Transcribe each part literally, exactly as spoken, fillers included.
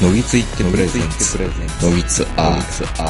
のぎついってプレゼンツのぎつアー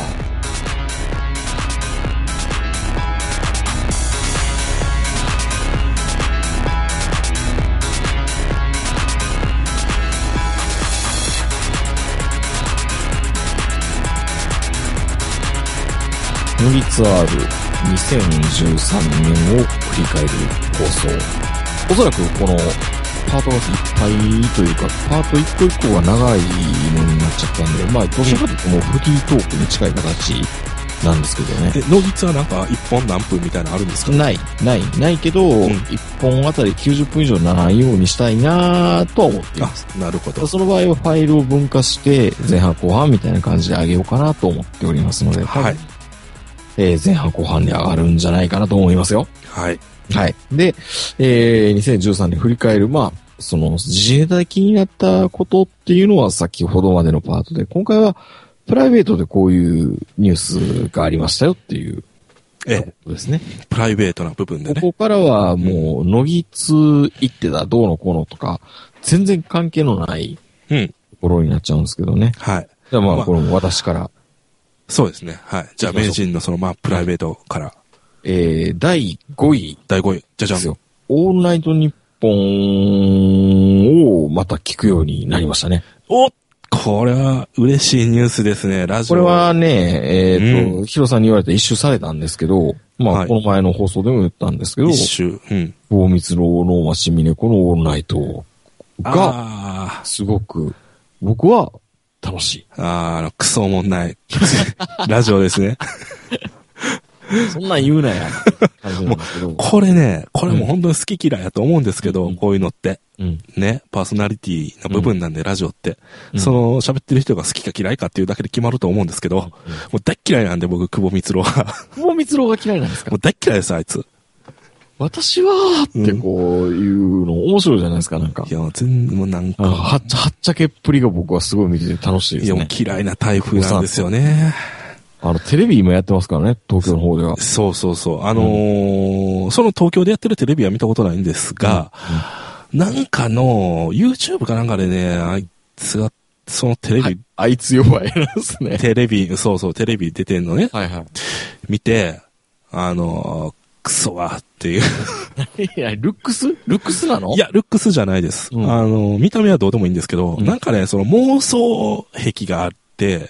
のぎつ アールにせんじゅうさんねんを振り返る放送。おそらくこのパートがいっぱいというか、パート一個一個が長いのになっちゃったんで、まあどちらかというともうフリートークに近い形なんですけどね。 え、のぎつはなんか一本何分みたいなのあるんですか？ ない、ない、ないけど、 うん、 一本あたりきゅうじゅっぷん以上ならんようにしたいなぁとは思っています。 あ、なるほど。 その場合はファイルを分化して前半後半みたいな感じで上げようかなと思っておりますので、 はい。 えー、前半後半に上がるんじゃないかなと思いますよ。 はい。 はい。で、えー、にせんじゅうさんねん振り返る、まあ、その、自衛隊気になったことっていうのは先ほどまでのパートで、今回はプライベートでこういうニュースがありましたよっていうことですね。 プライベートな部分でね。 ここからはもう、のぎつ行ってた、どうのこうのとか、全然関係のないところになっちゃうんですけどね。 はい。 じゃあまあ、これも私から。 そうですね。はい。じゃあ、名人のその、まあ、プライベートから。 えー、だいごい。 だいごい。じゃじゃん。 オールナイトニッポンをまた聞くようになりましたね。 おこれは嬉しいニュースですね、ラジオ。 これはね、えっ、ー、と、 うん、 ヒロさんに言われて一周されたんですけど、まあ、はい、この前の放送でも言ったんですけど、 一周。うん。 大光郎のマシミネコのオールナイトが、すごく、僕は楽しい。 ああ、あの、クソもんない。ラジオですね。 そんなん言うなや。 もうこれね、これも本当に好き嫌いやと思うんですけど、うん、こういうのって、うん。ね、パーソナリティの部分なんで、うん、ラジオって、うん、その喋ってる人が好きか嫌いかっていうだけで決まると思うんですけど、うん、もう大嫌いなんで僕、久保光郎が。 久保光郎が嫌いなんですか？ もう大嫌いです、あいつ。 私は、ってこういうの面白いじゃないですか、なんか。 いや、全部なんか。 はっちゃ、はっちゃけっぷりが僕はすごい見てて楽しいですね。 いや、もう嫌いな台風なんですよね。 あの、テレビ今やってますからね、東京の方では。 そうそうそう。あのーうん、その東京でやってるテレビは見たことないんですが、うんうん、なんかの、YouTube かなんかでね、あいつが、そのテレビ、はい、 あいつ弱いですね。 テレビ、そうそう、テレビ出てんのね。 はいはい。 見て、あのー、クソはっていう。 いや、ルックスルックスなの？ いや、ルックスじゃないです。うん、あの、見た目はどうでもいいんですけど、うん、なんかね、その妄想癖があって、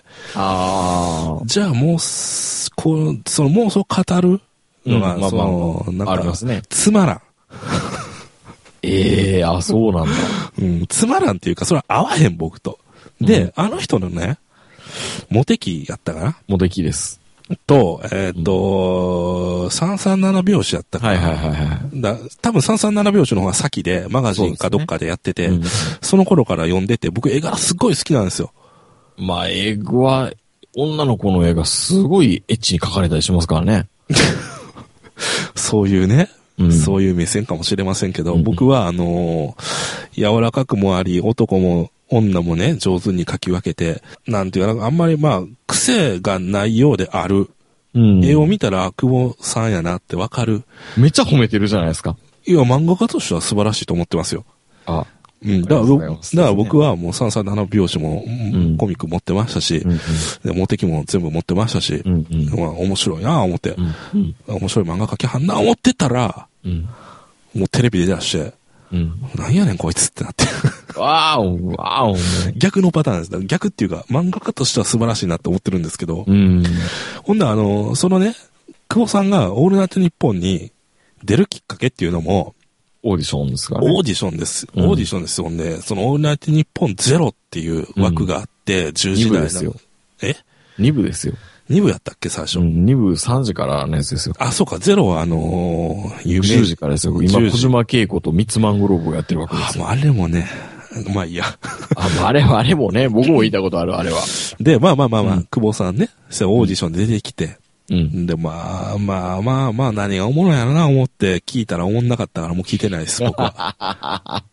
ああ。 じゃあもう、こう、その妄想語るのが、うん、その、まあまあ、なんか、 ありますね。 つまらん。 ええー、あ、そうなんだ。 うん、つまらんっていうか、それは合わへん僕と。で、うん、あの人のね、モテ期やったかな？ モテ期です。 と、えっ、ー、と、うん、さんさんなな拍子やったかな。 はいはいはいはい。 だ多分さんさんなな拍子の方が先で、マガジンかどっかでやってて、そ, ねうん、その頃から読んでて、僕絵柄すっごい好きなんですよ。 まあ、絵は、女の子の絵がすごいエッチに描かれたりしますからね。 そういうね、うん、そういう目線かもしれませんけど、うん、僕はあのー、柔らかくもあり、男も女もね、上手に描き分けて、なんていうか、あんまりまあ、癖がないようである。うん、絵を見たら、久保さんやなってわかる。 めっちゃ褒めてるじゃないですか。 いや、漫画家としては素晴らしいと思ってますよ。 あうん。だから僕、だから僕はもうさんさんなな拍子も、うん、コミック持ってましたし、うんうん、モテキも全部持ってましたし、うんうん、まあ面白いなぁ思って、うんうん、面白い漫画描きはんなぁ思ってたら、うん、もうテレビで出して、うん、なんやねんこいつってなって。 わーお、わーお。 逆のパターンです。逆っていうか、漫画家としては素晴らしいなって思ってるんですけど、 うん、 ほんであの、そのね、久保さんがオールナイトニッポンに出るきっかけっていうのも、 オーディションですかね。 オーディションです。オーディションですよ。んで、そのオールナイトニッポンゼロっていう枠があって、うん、じゅうじ台の。 に部ですよ。 え ? に 部ですよ。 に部やったっけ最初。 うん、に部さんじからのやつですよ。 あ、そうか、ゼロはあのー、有名。 じゅうじからですよ。今、小島恵子とミツマングローブをやってるわけですよ。 あ、もうあれもね、まあいいや。 あ、あれは、あれもね、僕も言いたことある、あれは。 で、まあまあまあまあ、うん、久保さんね、オーディションで出てきて、 うん。 で、まあまあまあまあ何がおもろいやろな思って聞いたらおもんなかったからもう聞いてないです、僕は。はい。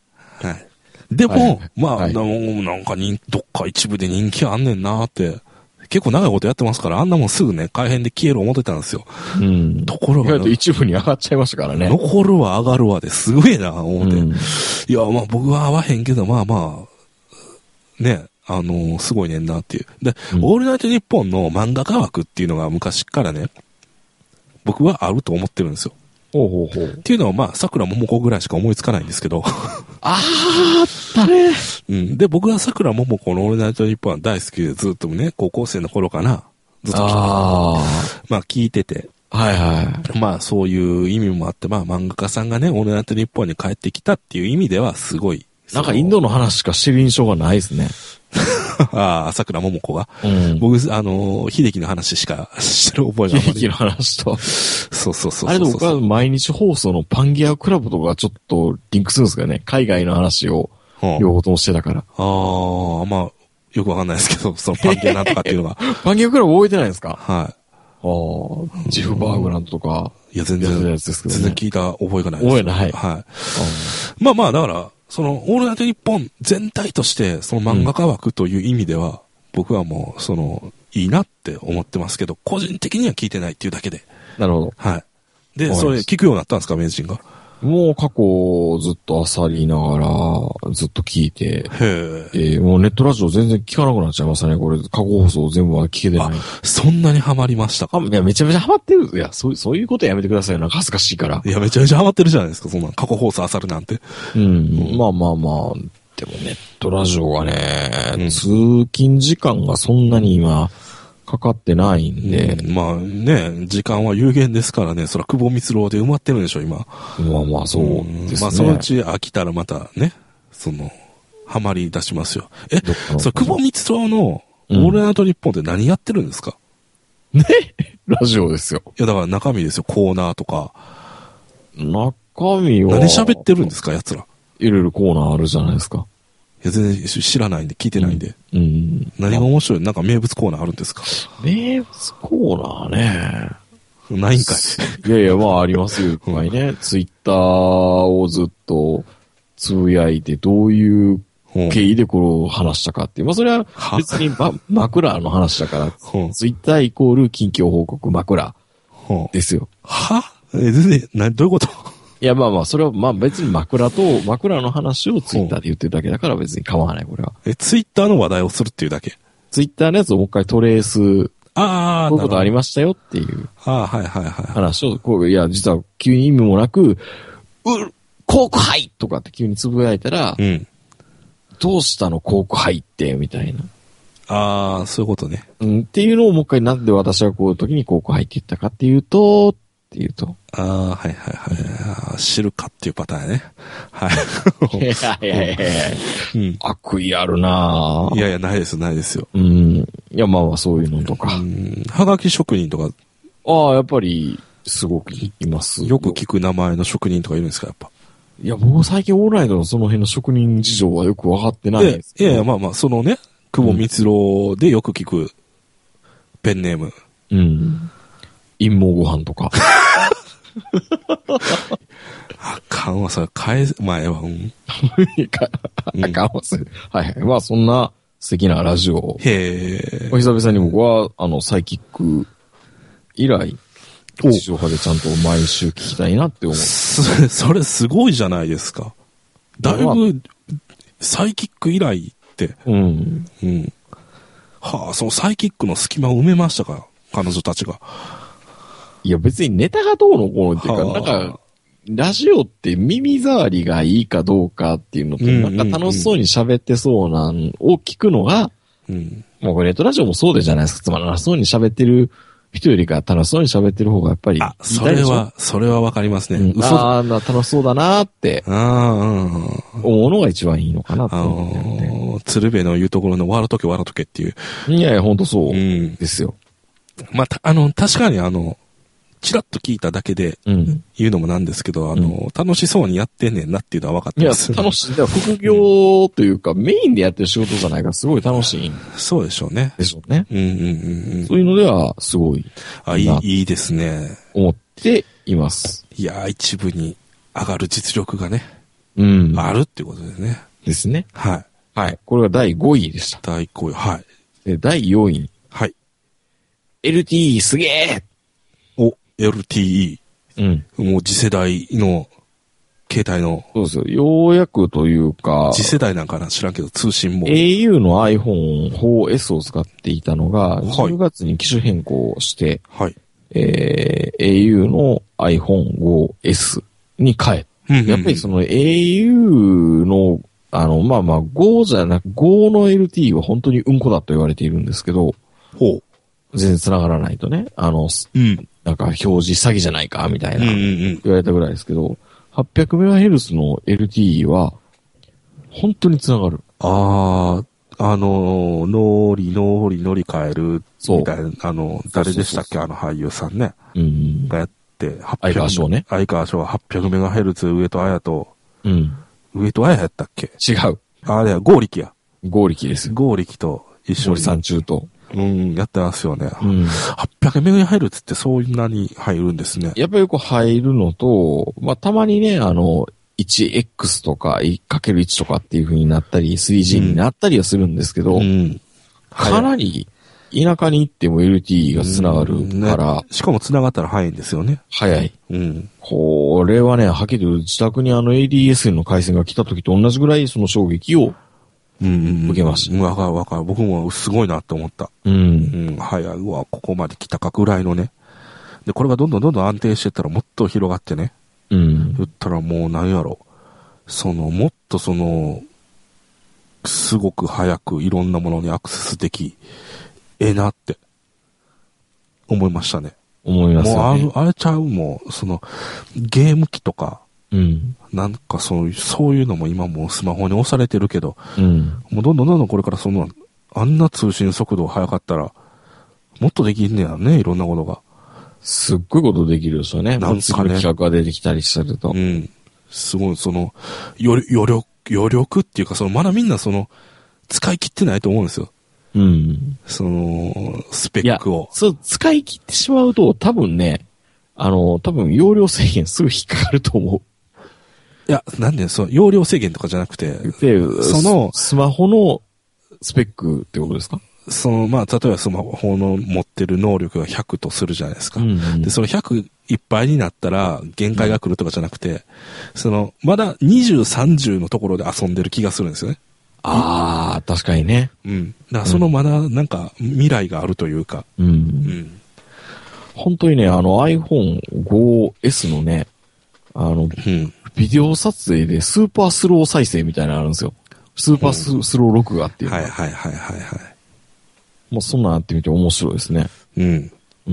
でも、はい、まあ、はい、なんかに、どっか一部で人気あんねんなって、結構長いことやってますから、あんなもんすぐね、改編で消える思ってたんですよ。 うん。 ところが、 意外と一部に上がっちゃいましたからね。 残るわ上がるわですごいな、思って。うん、いや、まあ僕は合わへんけど、まあまあ、ね、 あのー、すごいねんなっていう。で、 うん、 オールナイトニッポンの漫画家枠っていうのが昔からね、僕はあると思ってるんですよ。 ほうほうほう。 っていうのは、まあ、桜桃子ぐらいしか思いつかないんですけど。 あー、あったね。 うん。で、僕は桜桃子のオールナイトニッポンは大好きで、ずっとね、高校生の頃かな、ずっと聞いて、 あまあ、聞いてて。 はいはい。 まあ、そういう意味もあって、まあ、漫画家さんがね、オールナイトニッポンに帰ってきたっていう意味では、すごい。 なんかインドの話しかしてる印象がないですね。 ああ、桜桃子が。 うん。 僕、あのー、秀樹の話しかしてる覚えがあんまり。 秀樹の話と。 そうそうそうそう。 あれで僕は毎日放送のパンギアクラブとかちょっとリンクするんですかね。海外の話を両方ともしてたから。 ああ、まあ、よくわかんないですけど、そのパンギアなんとかっていうのが。 パンギアクラブ覚えてないんですか？ はい。 ああ、ジフバーグランドとか。 いや、全然、 やつですけどね、 全然聞いた覚えがないです。 覚えない。 はい。まあまあ、だから、その、オールナイトニッポン全体として、その漫画家枠という意味では、うん、僕はもう、その、いいなって思ってますけど、個人的には聞いてないっていうだけで。 なるほど。 はい。で、それ聞くようになったんですか、名人が。 もう過去ずっと漁りながら、ずっと聞いて。へえ。 えー、もうネットラジオ全然聞かなくなっちゃいましたね。これ、過去放送全部は聞けてない。あ、 そんなにハマりましたか？ いや、めちゃめちゃハマってる。いや、そう、そういうことやめてくださいよ。なんか恥ずかしいから。 いや、めちゃめちゃハマってるじゃないですか、そんな過去放送漁るなんて。 うん。うん、まあまあまあ、でもネットラジオがね、うん、通勤時間がそんなに今、かかってないんで、 うん。まあね、時間は有限ですからね、そら久保光郎で埋まってるんでしょ、今。 まあまあそうですね。 まあそのうち飽きたらまたね、その、ハマり出しますよ。え、それ久保光郎のオールナイトニッポンって何やってるんですか？ ね、ラジオですよ。 いやだから中身ですよ、コーナーとか。 中身は。 何喋ってるんですか、奴ら。 いろいろコーナーあるじゃないですか。 いや、全然知らないんで、聞いてないんで。 うん。うん、 何が面白い？なんか名物コーナーあるんですか？ 名物コーナーね。 ないんかい。 いやいや、まあありますよ、いっぱいね。ツイッターをずっとつぶやいて、どういう経緯でこれを話したかっていう。まあそれは別に、ま、枕の話だから、ツイッターイコール近況報告枕ですよ。 は？え、全然、な、どういうこと？ いや、まあまあ、それは、まあ別に枕と、枕の話をツイッターで言ってるだけだから別に構わない、これは。 え、ツイッターの話題をするっていうだけ？ ツイッターのやつをもう一回トレース、 ああ、 こういうことありましたよっていう。 ああ、はいはいはい。 話を、こう、いや、実は急に意味もなく、う、コークハイとかって急につぶやいたら、うん。どうしたのコークハイって、みたいな。 ああ、そういうことね。 うん、っていうのをもう一回なんで私はこういう時にコークハイって言ったかっていうと、っていうと。 ああ、はいはいはい。知るかっていうパターンやね。はい。 いやいやいやいや、うん、悪意あるなぁ。 いやいや、ないです、ないですよ。 うん。いや、まあまあ、そういうのとか。 うん。はがき職人とか。 ああ、やっぱり、すごくいますよ。よく聞く名前の職人とかいるんですか、やっぱ。 いや、僕最近オーライトのその辺の職人事情はよくわかってないですけど。いやいや、まあまあ、そのね、久保光郎でよく聞くペンネーム。 うん。陰謀ご飯とか。 あかんわ、それ返す、前は、うん。 あかんわ、それ。はいはい。まあ、そんな素敵なラジオ。 へえ。 久々に僕は、あの、サイキック以来、地上波でちゃんと毎週聞きたいなって思う。 それ、それすごいじゃないですか。だいぶ、サイキック以来って。 うん。 うん。はあ、そのサイキックの隙間を埋めましたか、彼女たちが。 いや、別にネタがどうのこうのっていうか、なんか、ラジオって耳障りがいいかどうかっていうのと、なんか楽しそうに喋ってそうなんを聞くのが、うん、もうこれネットラジオもそうでじゃないですか。つまらなそうに喋ってる人よりか楽しそうに喋ってる方がやっぱりいい。あ、 それは、それはわかりますね。 うん、嘘ああ、楽しそうだなーって、思うのが一番いいのかなって思ってるんで。あのー、 鶴瓶の言うところの笑とけ笑とけっていう。 いやいや、ほんとそうですよ。 うん、まあ、た、あの、確かにあの、チラッと聞いただけで言うのもなんですけど、うん、あの、楽しそうにやってんねんなっていうのは分かってます。 いや、楽しい。だから副業というか、メインでやってる仕事じゃないからすごい楽しい。 そうでしょうね。 でしょうね。 うんうんうんうん。 そういうのでは、すごい。 あ、いい、いいですね。 思っています。 いや、一部に上がる実力がね。 うん。 あるってことですね。 ですね。 はい。 はい。これがだいごいでした。 だいごい。はい。 で、だいよんい。 はい。 エルティー すげーお、エルティーイー。うん。もう次世代の携帯の。 そうですよ。ようやくというか、 次世代なんかな知らんけど、通信も。 エーユー の アイフォンフォーエス を使っていたのが、 はいじゅうがつに機種変更して、 はい。 えー、エーユー の アイフォンフォーエス に変え、 うんうんうんやっぱりその エーユー の、あの、まあまあ、ごじゃなく、ごの エルティー は本当にうんこだと言われているんですけど、 ほう。 全然繋がらないとね、あの、 うん。 なんか表示詐欺じゃないか、みたいな、 うんうんうん。 言われたぐらいですけど、はっぴゃくメガヘルツ の エルティー は、本当に繋がる。 ああ、あの、ノリノリ乗り換える、みたいな、あの、誰でしたっけ、あの俳優さんね。 うん。 がやって、 相川翔ね。 相川翔は はっぴゃくメガヘルツ 上戸彩と、 うん。 上戸彩やったっけ違う。 あれや、ゴーリキや。 合力ですよ。 ゴーリキと一緒に。 森さん中と。 うん、やってますよね。 うん。 はっぴゃくメガヘルツってそんなに入るんですね。 やっぱりこう入るのと、まあ、たまにね、あの、いちエックス とか いかけるいち とかっていう風になったり、スリージー になったりはするんですけど、 うん。 かなり田舎に行っても エルティー が繋がるから、 ね、しかも繋がったら早いんですよね。 早い。 うん。 これはね、はっきり言う自宅にあの エーディーエス の回線が来た時と同じぐらいその衝撃を受けました。 うん、わかるわかる。僕もすごいなって思った。 うん。 うん、早い。うわ、ここまで来たかぐらいのね。で、これがどんどんどんどん安定してったらもっと広がってね。 うん。 言ったらもう何やろ。その、もっとその、すごく早くいろんなものにアクセスでき、ええなって、思いましたね。 思いますよね。 もうあ、あれちゃうもう、その、ゲーム機とか、 うん。 なんかそういう、そういうのも今もうスマホに押されてるけど、 うん。 もうどんどんどんどんこれからその、あんな通信速度速かったら、もっとできんねやね、いろんなことが。 すっごいことできるですよね。 なんかね次の企画が出てきたりすると。 うん。すごい、その、余余力、余力っていうか、その、まだみんなその、使い切ってないと思うんですよ。 うん。 その、スペックを。 そう、使い切ってしまうと、多分ね、あの、多分容量制限すぐ引っかかると思う。 いや、なんで、そう、容量制限とかじゃなくて、 で、 その、 スマホのスペックってことですか？ その、まあ、例えばスマホの持ってる能力がひゃくとするじゃないですか。 うんうん、 で、そのひゃくいっぱいになったら限界が来るとかじゃなくて、うん、その、まだにじゅう、さんじゅうのところで遊んでる気がするんですよね。 ああ、確かにね。 うん。だからそのまだなんか未来があるというか。 うん。うんうん本当にね、あの アイフォンフォーエス のね、あの、うん、ビデオ撮影でスーパースロー再生みたいなのあるんですよ。スーパース,、うん、スロー録画っていう。 はいはいはいはいはい。 もうそんなんやってみて面白いですね。 うん。 うん。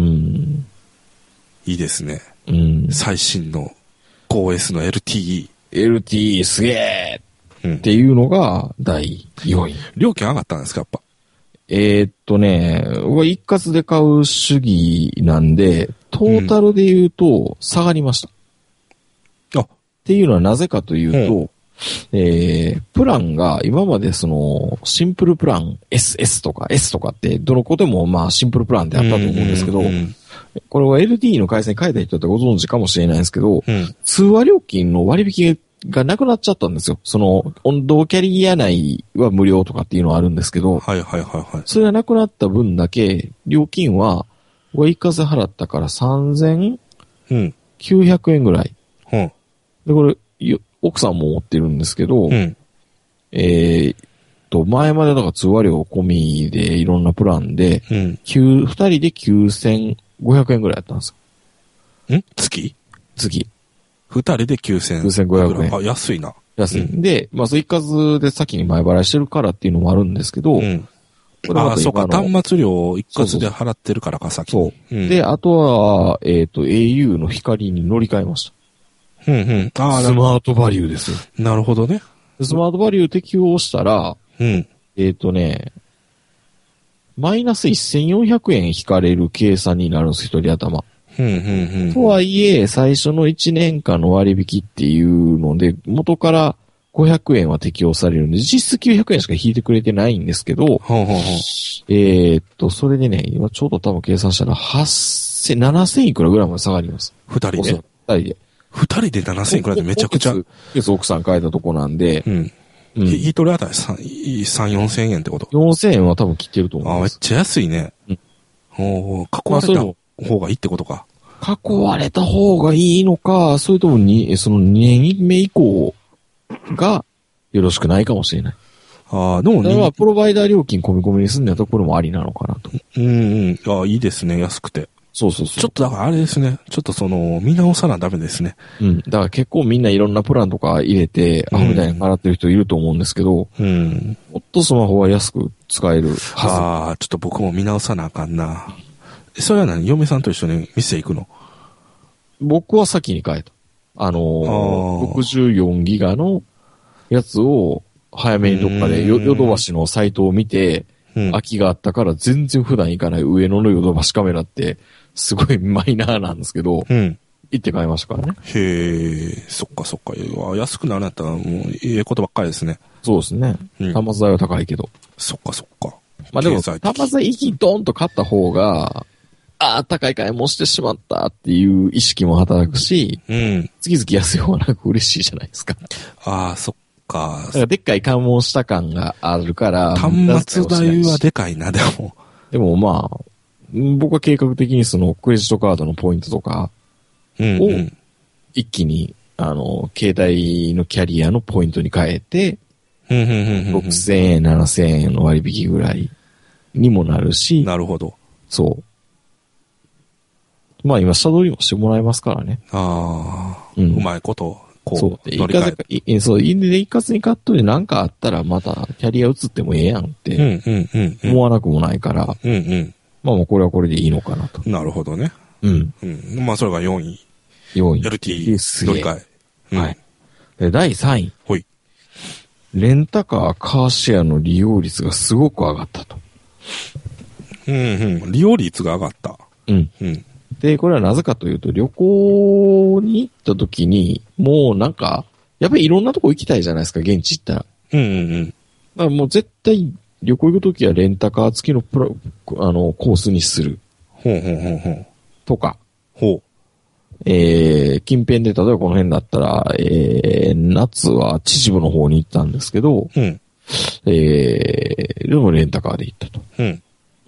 いいですね。 うん。 最新の フォーエス の エルティーイー。 エルティーイー すげえっていうのがだいよんい。 料金上がったんですか、やっぱ。 えー、っとね、一括で買う主義なんで、トータルで言うと下がりました。 うん、あっていうのはなぜかというと、うん、えー、プランが今までその、シンプルプラン エスエス とか S とかってどの子でもまあシンプルプランであったと思うんですけど、うんうんうん、これは エルティーイー の回線変えた人ってご存知かもしれないんですけど、うん、通話料金の割引がなくなっちゃったんですよ。その、温度キャリア内は無料とかっていうのはあるんですけど、 はいはいはいはい。 それがなくなった分だけ、料金は、一括で払ったからさんぜんきゅうひゃくえんぐらい。 うん。 で、これ、奥さんも持ってるんですけど、 うん、 えー、と、前までだから通話料込みでいろんなプランで、 うん、 二人できゅうせんごひゃくえんぐらいやったんですよ。ん月月。 二人できゅうせんごひゃくえん。 あ、安いな。 安い。うん、で、まあ、そう一括で先に前払いしてるからっていうのもあるんですけど、うん、 これああ、そうか、端末料を一括で払ってるからか、先に。そう。うん、で、あとは、えっ、ー、と、エーユー の光に乗り換えました。 うんうん。ああ、 スマートバリューですよ。 なるほどね。 スマートバリュー適用したら、 うん。 えっ、ー、とね、マイナスせんよんひゃくえん引かれる計算になるんです、一人頭。 うんうんうん。 とはいえ、最初のいちねんかんの割引っていうので、元からごひゃくえんは適用されるんで、実質きゅうひゃくえんしか引いてくれてないんですけど、 ほうほうほうえー、っと、それでね、今ちょうど多分計算したらはっせん、ななせんいくらぐらいまで下がります。 二人で二人で。 二人でななせんいくらでめちゃくちゃ。 奥さん変えたとこなんで、 うん。うん、一人当たり三、よんせんえんってこと ? よんせんえんは多分切ってると思います。 あ、めっちゃ安いね。 うん。 おー、囲われた方がいいってことか。 囲われた方がいいのか、それともに、そのにねんめ以降がよろしくないかもしれない。 ああ、でもね。それはプロバイダー料金込み込みにすんのやところもありなのかなと。 うんうん。ああ、いいですね、安くて。 そうそうそう。 ちょっとだからあれですね。ちょっとその、見直さなダメですね。 うん。だから結構みんないろんなプランとか入れて、アホみたいに払ってる人いると思うんですけど、 うん。 もっとスマホは安く使えるはず。 ああ、ちょっと僕も見直さなあかんな。それは何？嫁さんと一緒に店行くの？ 僕は先に変えた。あのー、 あろくじゅうよんギガのやつを早めにどっかでヨドバシのサイトを見て、うん、空きがあったから全然普段行かない上野のヨドバシカメラってすごいマイナーなんですけど、うん、行って買いましたからね。 へえ、そっかそっか。安くなるんやったらもういいことばっかりですね。 そうですね。うん、端末代は高いけど。 そっかそっか。 まあでも、端末代一気にドーンと買った方が、ああ、高い買い物してしまったっていう意識も働くし、うん。月々安い方がなんか嬉しいじゃないですか。 ああ、そっか。 だからでっかい買い物した感があるから。 端末代はでかいな、でも。 でもまあ、僕は計画的にそのクレジットカードのポイントとかを一気に、あの、携帯のキャリアのポイントに変えて、ろくせんえん、ななせんえんの割引ぐらいにもなるし。 なるほど。 そう。まあ今、下取りもしてもらえますからね。 ああ、うん、うまいこと、こう、 そう。乗り換え。そう、で、一括にカットで何かあったらまたキャリア移ってもええやんって、思わなくもないから、うんうん、まあもうこれはこれでいいのかなと。 なるほどね。 うん。 うん。まあそれがよんい。 よんい。 エルティー 乗り換え。 うん、はい。で、だいさんい。 ほい。 レンタカー、カーシェアの利用率がすごく上がったと。 うんうん。利用率が上がった。 うん。うん。で、これはなぜかというと、旅行に行った時に、もうなんか、やっぱりいろんなとこ行きたいじゃないですか、現地行ったら。 うんうんうん。 だからもう絶対、旅行行く時はレンタカー付きのプラ、あの、コースにする。 ほうほうほうほう。 とか。 ほう。 えー、近辺で、例えばこの辺だったら、えー、夏は秩父の方に行ったんですけど、うん。えー、でもレンタカーで行ったと。うん。うん。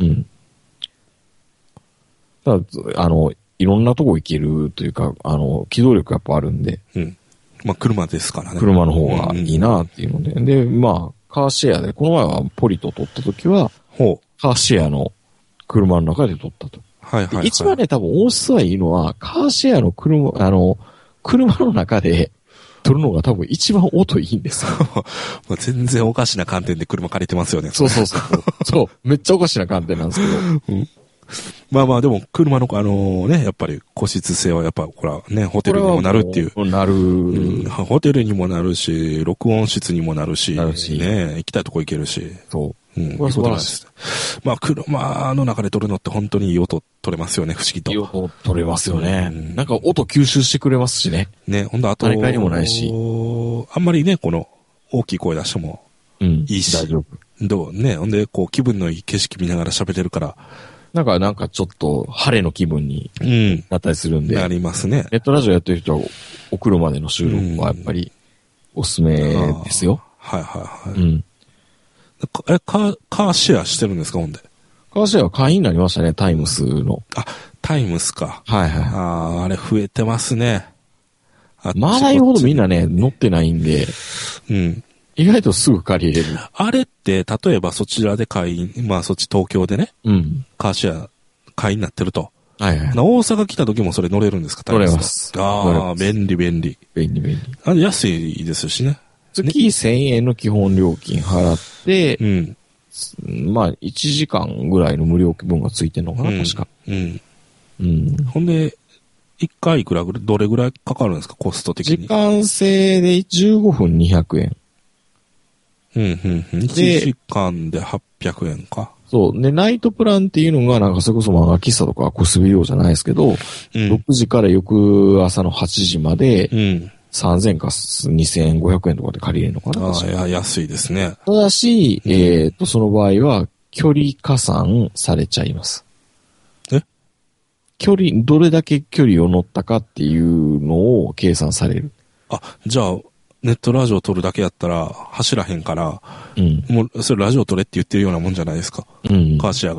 だからあの、いろんなとこ行けるというか、あの、機動力やっぱあるんで。 うん。まあ、車ですからね。 車の方がいいなっていうので。うんうん、で、まあ、カーシェアで、この前はポリと撮った時は、ほう。カーシェアの車の中で撮ったと。 はいはい、はい。 一番ね、多分音質はいいのは、カーシェアの車、あの、車の中で撮るのが多分一番音いいんですよ。 まあ全然おかしな観点で車借りてますよね。 そうそうそう。そう。めっちゃおかしな観点なんですけど。うんまあまあでも車のあのね、やっぱり個室性はやっぱほらね、ホテルにもなるっていう。 なる、 うん。ホテルにもなるし、録音室にもなるし、 なるしね、行きたいとこ行けるし。 そう。 うん。これは素晴らしい。まあ車の中で撮るのって本当にいい音取れますよね、不思議と。 いい音取れますよね。うん、なんか音吸収してくれますしね。 ね、ほんとあと、 誰かにもないし。 あんまりね、この大きい声出してもいいし。 うん、大丈夫。 どうね、ほんでこう気分のいい景色見ながら喋れるから。 なんか、なんかちょっと晴れの気分になったりするんで。 うん、なりますね。 ネットラジオやってる人は、お車での収録はやっぱりおすすめですよ。 はいはいはい。 うん。 え、カー、カーシェアしてるんですか、ほんで。 カーシェアは会員になりましたね、タイムスの。 あ、タイムスか。 はいはい。 ああ、あれ増えてますね。 まだ言うほどみんなね、乗ってないんで。 うん。 意外とすぐ借りれる。 あれって、例えばそちらで会員、まあそっち東京でね、 うん。 カーシェア会員になってると。 はいはい。 大阪来た時もそれ乗れるんですか？ 乗れます。 ああ、便利便利。 便利便利。 あれ安いですしね。 月せんえんの基本料金払って、 うん。 まあいちじかんぐらいの無料分がついてんのかな、うん、確か。 うん。 うん。 ほんで、一回いくらぐらい、どれぐらいかかるんですか、コスト的に。 時間制でじゅうごふんにひゃくえん。 うん、うん、うん。いちじかんではっぴゃくえんか。 そう。で、ナイトプランっていうのが、なんかそれこそ漫画喫茶とかコスビ料じゃないですけど、うん、ろくじから翌朝のはちじまで、うん、さんぜんかにせんごひゃくえんとかで借りれるのかな。 ああ、いや、安いですね。 ただし、うん、えっと、その場合は、距離加算されちゃいます。 え？ 距離、どれだけ距離を乗ったかっていうのを計算される。 あ、じゃあ、ネットラジオ撮るだけやったら走らへんから、 うん、 もうそれラジオ撮れって言ってるようなもんじゃないですか。 うん、 カーシェアが。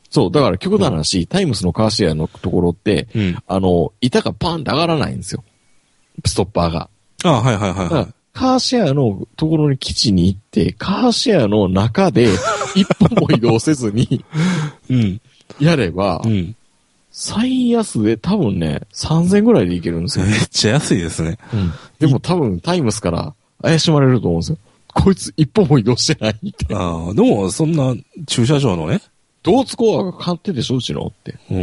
そう、だから極端な話、うん、タイムスのカーシェアのところって、うん、あの、板がパンって上がらないんですよ。ストッパーが。 ああ、はいはいはい、はい。 カーシェアのところに基地に行って、カーシェアの中で一歩も移動せずに、うん、やれば、うん、最安で多分ね、さんぜんぐらいでいけるんですよ。 めっちゃ安いですね。 うん、でも多分タイムスから怪しまれると思うんですよ。こいつ一歩も移動してないって。 ああ、でもそんな駐車場のね。 ドーツコアが買ってでしょ、うちのって。うん。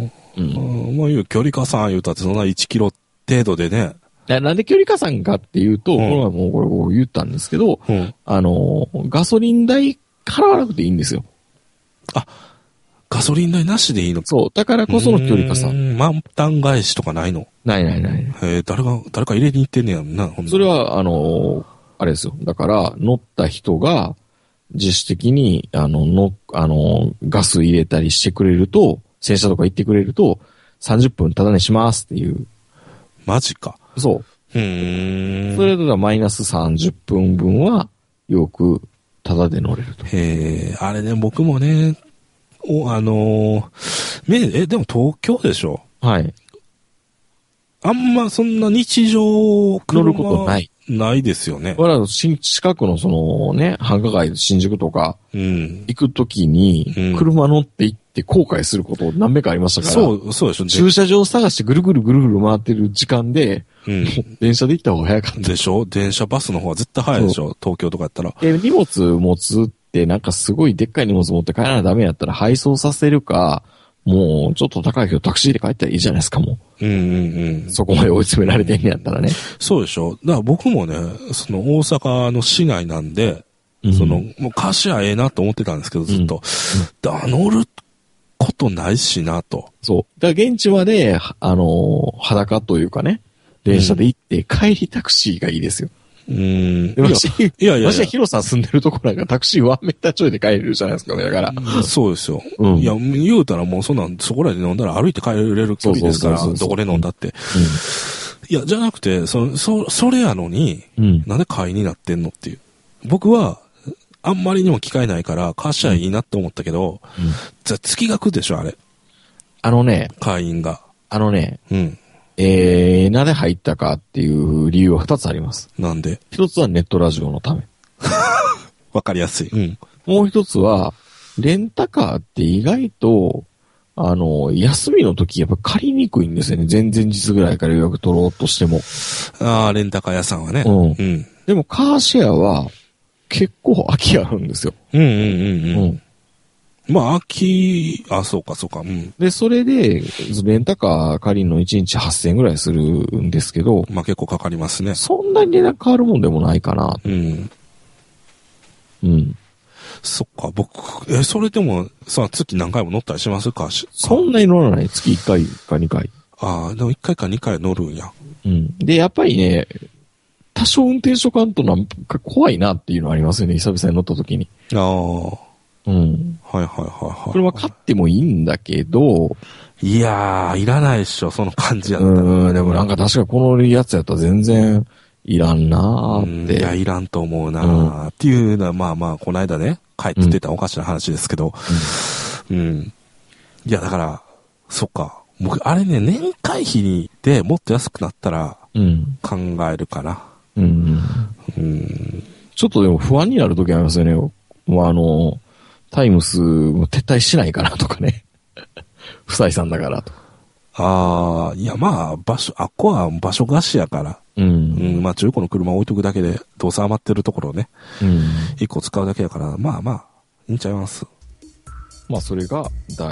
うん。まあいう距離加算言うたってそんないちキロ程度でね。 なんで距離加算かっていうと、うん、これはもうこれ僕言ったんですけど、うん、あの、ガソリン代払わなくていいんですよ。 あ、ガソリン代なしでいいの？ そう。だからこその距離加算。 満タン返しとかないの？ ないないない。 えー、誰が、誰か入れに行ってんねやんな。 それは、あの、あれですよ。だから、乗った人が、自主的に、あの、の、あの、ガス入れたりしてくれると、洗車とか行ってくれると、さんじゅっぷんタダにしますっていう。 マジか。 そう。 うーん。 それではマイナスさんじゅっぷんぶんは、よく、タダで乗れると。 へえ、あれね、僕もね、お、あのー、め、え、でも東京でしょ？ はい。 あんまそんな日常乗ることない。 ないですよね。 我々近くのそのね、繁華街、新宿とか、うん、行くときに、車乗って行って後悔すること何目かありましたから。 そう、そうでしょ。 駐車場探してぐるぐるぐるぐる回ってる時間で、うん、電車で行った方が早かった。 でしょ？電車バスの方が絶対早いでしょ？東京とかやったら。 で、荷物持つってなんかすごいでっかい荷物持って帰らないとダメやったら配送させるか、もうちょっと高いけどタクシーで帰ったらいいじゃないですか、もう。うんうんうん。そこまで追い詰められてんねやったらね。 そうでしょ。だから僕もね、その大阪の市内なんで、うん、その、もうカーシェアええなと思ってたんですけど、ずっと。うんうん、だ乗ることないしなと。 そう。だから現地まで、あの、裸というかね、電車で行って帰りタクシーがいいですよ。うん。わし、いやいやいや。わしはヒロさん住んでるところなんかタクシーワンメーターちょいで帰れるじゃないですか、だから。 そうですよ。うん。いや、言うたらもうそんなん、そこらで飲んだら歩いて帰れる距離ですから、どこで飲んだって。うん。いや、じゃなくて、そ、そ、それやのに、うん、なんで会員になってんのっていう。僕は、あんまりにも機会ないから、カーシェアいいなって思ったけど、うん、じゃ月額でしょ、あれ。 あのね。 会員が。 あのね。うん。えー、なぜ入ったかっていう理由は二つあります。 なんで？ 一つはネットラジオのため。 わかりやすい。うん。 もう一つは、レンタカーって意外と、あの、休みの時やっぱ借りにくいんですよね。前々日ぐらいから予約取ろうとしても。 ああ、レンタカー屋さんはね。 うん。うん。でもカーシェアは結構空きあるんですよ。うんうんうんうん。うんまあ、秋、あ、そうか、そうか、うん。 で、それで、レンタカー借りるのいちにちはっせんえんぐらいするんですけど。 まあ結構かかりますね。 そんなに値段変わるもんでもないかな。 うん。うん。そっか、僕、え、それでも、さ、月何回も乗ったりしますか？ そんなに乗らない。月いっかいかにかい。 ああ、でもいっかいかにかい乗るんや。 うん。で、やっぱりね、多少運転しとかんとなんか怖いなっていうのありますよね。久々に乗った時に。ああ。うん。 はいはいはいはい。 これは買ってもいいんだけど、 いやー、いらないっしょ、その感じやったら。 うん、でもなんか確かこのやつやったら全然いらんなーって。 いや、いらんと思うなー、うん、っていうのは、まあまあ、この間ね、帰って出たおかしな話ですけど、うん。うん、いや、だから、そっか。僕、あれね、年会費でもっと安くなったら、考えるかな。うん。 うん。ちょっとでも不安になるときありますよね。もうあの、タイムスも撤退しないかなとかね。不採算だからと。 ああ、いやまあ、場所、あっこは場所貸しやから。うん。うん、まあ中古の車置いとくだけで、どうせ余ってるところをね。うん。一個使うだけやから、まあまあ、いいんちゃいます。 まあそれが、第、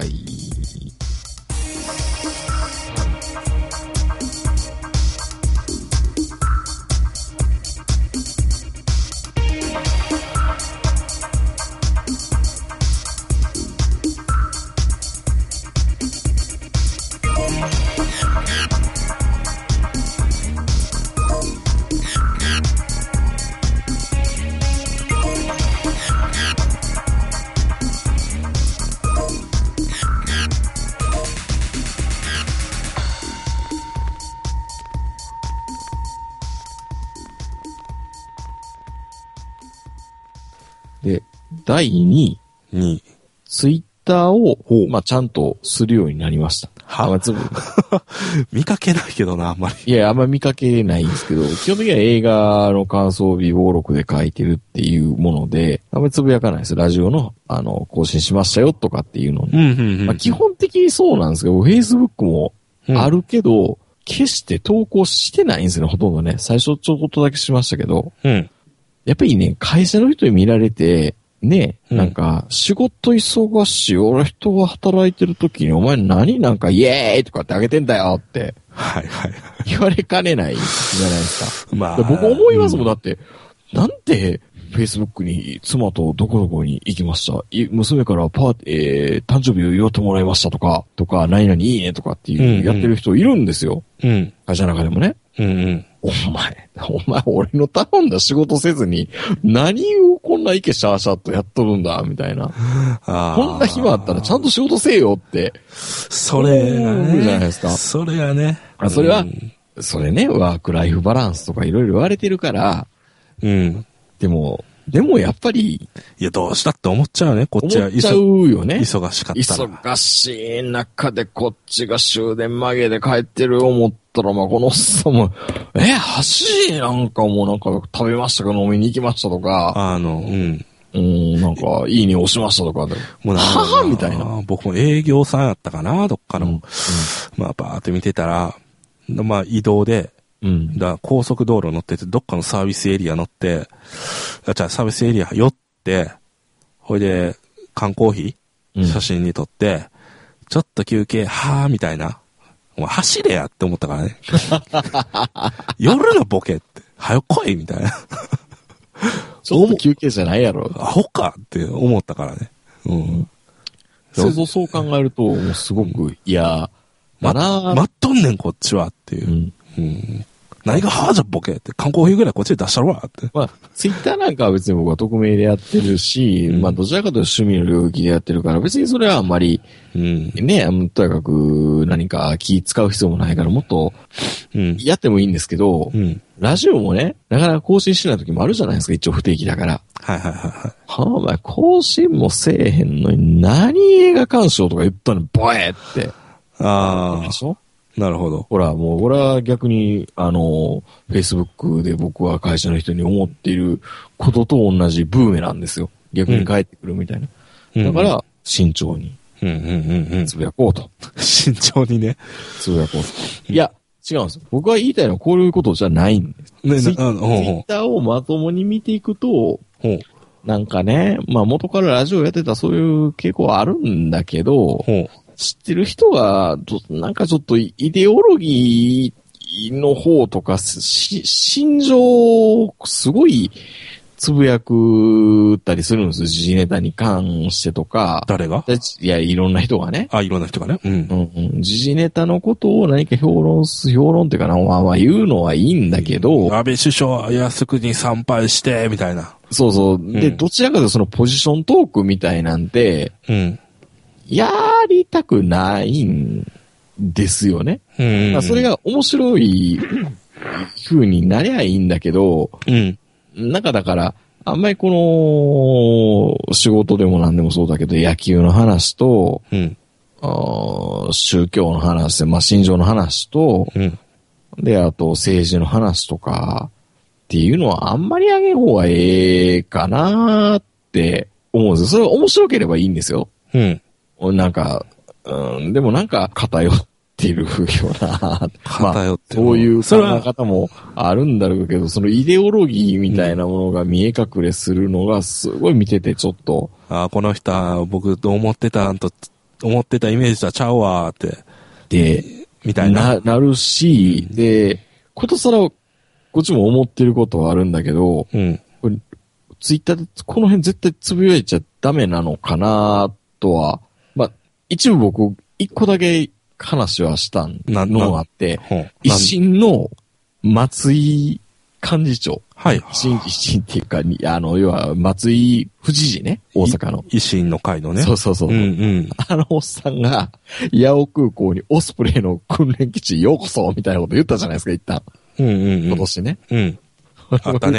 で、だいにい。 にツイッターを、まあちゃんとするようになりました。 はまあ、つぶ見かけないけどな、あんまり。 いや、あんまり見かけないんですけど、基本的には映画の感想を微暴録で書いてるっていうもので、あんまりつぶやかないです。ラジオの、あの、更新しましたよとかっていうのに。 うんうんうんまあ、基本的にそうなんですけど、Facebook もあるけど、うん、決して投稿してないんですよね、ほとんどね。最初ちょこっとだけしましたけど。 うん。 やっぱりね、会社の人に見られて、ね、うん、なんか、仕事忙しい、俺人が働いてる時にお前何なんかイエーイとかってあげてんだよって。 はいはい。 言われかねないじゃないですか。 まあ。 僕思いますもん、だって、なんて、Facebook に妻とどこどこに行きました。娘からパー、えー、誕生日を祝ってもらいましたとか、とか、何々いいねとかっていうやってる人いるんですよ。 うん。 会社の中でもね。 うんうん。 お前、お前、俺の頼んだ仕事せずに、何をこんなイケシャーシャーとやっとるんだ、みたいな。こんな暇あったらちゃんと仕事せえよって。 それがね。 じゃないですか。 それがね。 あそれは、うん、それね、ワークライフバランスとかいろいろ言われてるから、 うん。 でも、でもやっぱり。 いや、どうしたって思っちゃうね、こっちは。 思っちゃうよね。 忙しかったら。 忙しい中でこっちが終電曲げで帰ってる思ったら、まあこのおっさんも、え、走りなんかもうなんか食べましたか飲みに行きましたとか。 あの、うん。 うん、なんか、いいね押しましたとかで。 もうなんか、はぁみたいな。 僕も営業さんやったかな、どっかの。うんうん、まあ、バーって見てたら、まあ移動で、うん、だ高速道路乗ってて、どっかのサービスエリア乗って、あ、じゃあサービスエリア寄って、ほいで、缶コーヒー、写真に撮って、うん、ちょっと休憩、はぁみたいな。お前走れやって思ったからね。夜のボケって、早く来いみたいな。 ちょっと休憩じゃないやろ。 アホかって思ったからね。うん。 そうそうそう考えると、もうすごく嫌だな、 ま、待っとんねんこっちはっていう。うんうん、何がハージャボケって、缶コーヒーぐらいこっちで出したろわって。 まあ、ツイッターなんかは別に僕は匿名でやってるし、うん、まあどちらかというと趣味の領域でやってるから、別にそれはあんまり、うん、ね、とにかく何か気使う必要もないから、もっと、やってもいいんですけど、うん、ラジオもね、なかなか更新しない時もあるじゃないですか、一応不定期だから。 はいはいはいはい。はあ、お前更新もせえへんのに、何映画鑑賞とか言ったの、ボエって。 ああ。 でしょ？ なるほど。 ほら、もう、これは逆に、あの、Facebook で僕は会社の人に思っていることと同じブーメなんですよ。逆に返ってくるみたいな。うん、だから、慎重に、つぶやこうと。 慎重にね。 つぶやこうと。いや、違うんです。僕が言いたいのはこういうことじゃないんです。ね、ツイッターをまともに見ていくと、なんかね、まあ元からラジオやってたそういう傾向はあるんだけど、知ってる人が、なんかちょっとイデオロギーの方とか、し、心情、すごいつぶやくたりするんですよ。時事ネタに関してとか。 誰が？ いや、いろんな人がね。 あ、いろんな人がね。うん。 うんうん。時事ネタのことを何か評論す、評論っていうかな、まあまあ言うのはいいんだけど。 安倍首相、靖国に参拝して、みたいな。 そうそう。で、うん、どちらかというとそのポジショントークみたいなんて、うん。やりたくないんですよね。うんうんうん、それが面白い風になりゃいいんだけど、うん、なんかだから、あんまりこの仕事でも何でもそうだけど、野球の話と、うん、あ宗教の話で、まあ、心情の話と、うん、で、あと政治の話とかっていうのはあんまりあげん方がええかなって思うんですよ。それは面白ければいいんですよ。うんなんか、うん、でもなんか偏ってるよな。 偏ってる。 まあ、そういう考え方もあるんだろうけど、そのイデオロギーみたいなものが見え隠れするのがすごい見ててちょっと。 ああ、この人は僕と思ってたんと、思ってたイメージとはちゃうわーって。 で、みたいな。な、なるし、で、ことさらこっちも思ってることはあるんだけど、うん、これツイッターでこの辺絶対つぶやいちゃダメなのかなとは、一部僕、一個だけ話はしたのがあって、維新の松井幹事長。はい。維新、維新っていうか、あの、要は松井府知事ね、大阪の。 維新の会のね。 そうそうそう。うんうん、あのおっさんが、八尾空港にオスプレイの訓練基地ようこそみたいなこと言ったじゃないですか、一旦。うんうんうん、今年ね。うん。 あったね。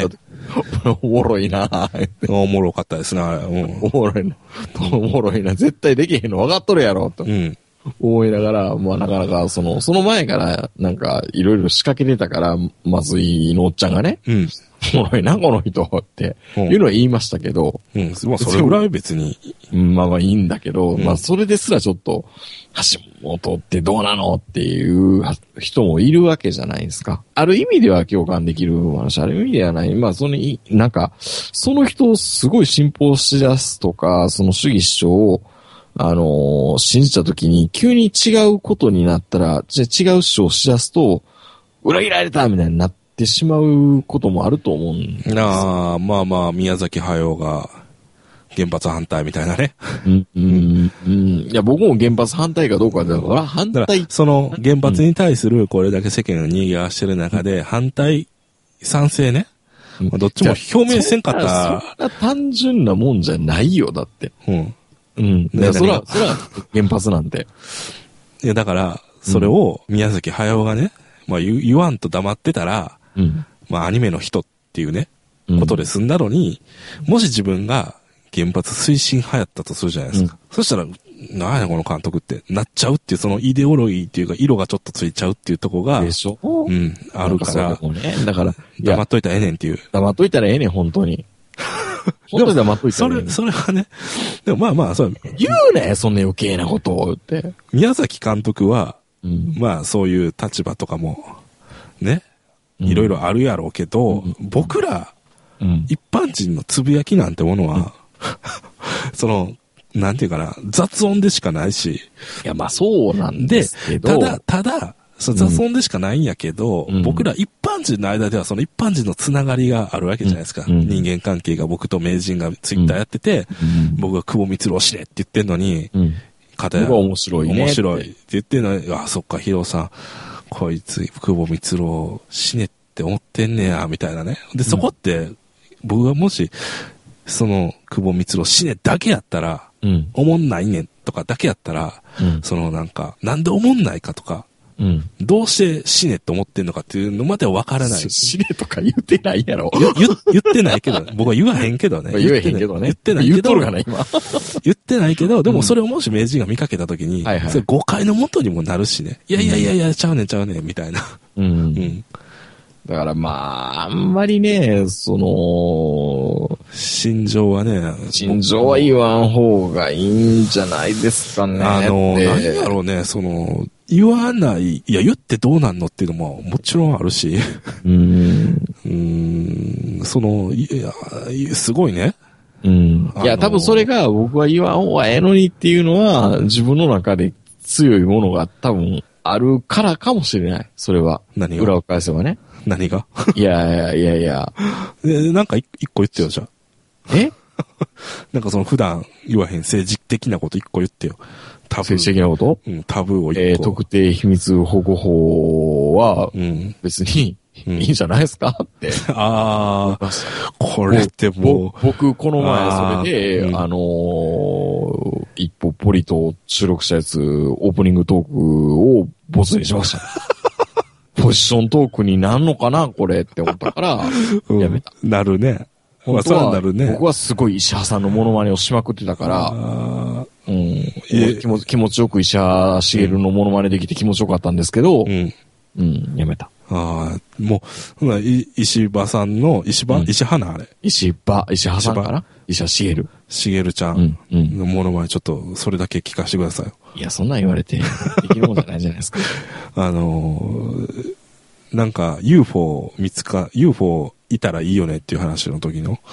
おもろいなぁ。 おもろかったですね、あれ。うん。 おもろいな。おもろいな。絶対できへんの分かっとるやろ、と。 うん。 思いながら、まあなかなか、その、その前から、なんか、いろいろ仕掛けてたから、まずいのおっちゃんがね。 うん。 おもろいな、この人って、いうのは言いましたけど。 うん。まあ、それぐらい別に。 うん、まあまあいいんだけど、 うん、 まあそれですらちょっと、橋本ってどうなのっていう人もいるわけじゃないですか。ある意味では共感できる話、ある意味ではない。まあその、なんか、その人をすごい信奉しだすとか、その主義主張を、あのー、信じたときに急に違うことになったら、じゃ違う主張をしだすと、裏切られたみたいになってしまうこともあると思うんです。 ああ、まあまあ、宮崎駿が原発反対みたいなね。 うん、うん、うん。いや、僕も原発反対かどうかだから、反対。 その原発に対するこれだけ世間が賑わしてる中で、反対、賛成ね。うん、どっちも表明せんかったら。 そんな単純なもんじゃないよ、だって。うん。うん。いや、そら、そら、原発なんて。 いや、だから、それを宮崎駿がね、まあ言、言わんと黙ってたら、うん、まあアニメの人っていうね、うん、ことで済んだのに、もし自分が原発推進派やったとするじゃないですか。うん、そしたら、なんやこの監督ってなっちゃうっていう、そのイデオロギーっていうか、色がちょっとついちゃうっていうとこが、 でしょ？ うん、あるから、 ね、だから、 黙っといたらええねんっていう。 黙っといたらええねん、本当に。本当に黙っといたらええねん。 それ、それはね、でもまあまあ、そう。 言うねそんな余計なことをって。 宮崎監督は、うん、まあそういう立場とかも、ね、いろいろあるやろうけど、うん、僕ら、うん、一般人のつぶやきなんてものは、うん、その、なんていうかな、雑音でしかないし。いや、まあそうなんですけど。 で、ただ、ただ、その雑音でしかないんやけど、うん、僕ら一般人の間ではその一般人のつながりがあるわけじゃないですか。うん、人間関係が僕と名人がツイッターやってて、うん、僕が久保光郎死ねって言ってんのに、うん、 片や面白いね。 面白いって言ってんのに、あ、そっか、ヒロさん、こいつ、久保光郎死ねって思ってんねや、みたいなね。で、そこって、僕がもし、その、久保光郎死ねだけやったら、うん、思んないねんとかだけやったら、うん、そのなんか、なんで思んないかとか、うん、どうして死ねって思ってんのかっていうのまでは分からない。 死ねとか言ってないやろ。 言, 言, 言ってないけど、僕は言わへんけどね。 言えへんけどね。 言ってないけど。 言っとるかな、今。 言ってないけど、でもそれをもし名人が見かけたときに、はいはい、それ誤解のもとにもなるしね。いやいやいやいや、ちゃうねんちゃうねん、みたいな。うん。うん。 だからまあ、あんまりね、その、 心情はね、 心情は言わん方がいいんじゃないですかね。 あの、何だろうね、その、言わない、いや、言ってどうなんのっていうのももちろんあるし、うーん、うーんその、いや、すごいね。 うん。いや、多分それが僕は言わん方がええのにっていうのは、自分の中で強いものが多分あるからかもしれない。それは。 何が裏を返せばね。 何がいやいやいやいや。 え、なんか一個言ってよ、じゃあ。 えなんかその普段言わへん政治的なこと一個言ってよ。 タブー。政治的なこと？ うん、タブーを一個。 えー、特定秘密保護法は、別に、いいんじゃないですかって。 ああ、これってもう。僕、この前、それで、あ,、うん、あのー、一歩ポリと収録したやつ、オープニングトークをボツにしました。ポジショントークになんのかなこれって思ったから、やめた。 うん、なるね。 本当はなるね。僕はすごい石原さんのモノマネをしまくってたから、うん、気持ち、気持ちよく石原茂のモノマネできて気持ちよかったんですけど、うん、うん、やめた。 ああ、もう、石場さんの、石場、うん、石花あれ。 石場、石原さんかな石原茂。 茂ちゃんのモノマネちょっとそれだけ聞かせてくださいよ。 いや、そんなん言われて、できるもんじゃないじゃないですか。 あのー、なんか ユーフォー 見つか、ユーフォー いたらいいよねっていう話の時の。